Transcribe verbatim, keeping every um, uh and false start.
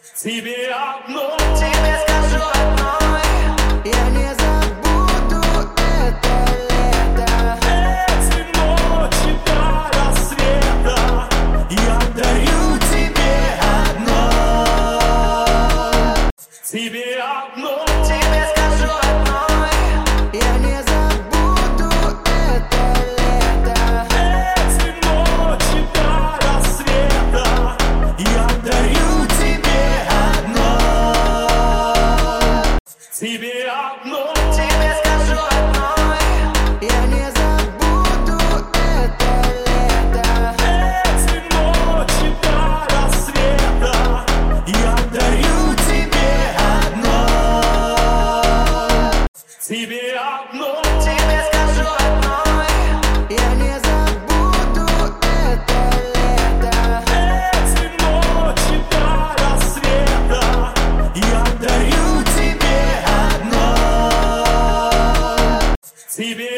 Тебе одно. Тебе скажу одно, я не забуду это лето. Эти ночи до рассвета я дарю тебе одно. Тебе одно. Тебе скажу одно, я не забуду это лето. Эти ночи до рассвета я дарю тебе одно. Тебе одно. Тебе скажу одно, я не забуду это лето. Эти ночи до рассвета я дарю тебе одно. Тебе одно. Тебе скажу одно, я не забуду это лето. Эти ночи до рассвета я дарю тебе одно. Тебе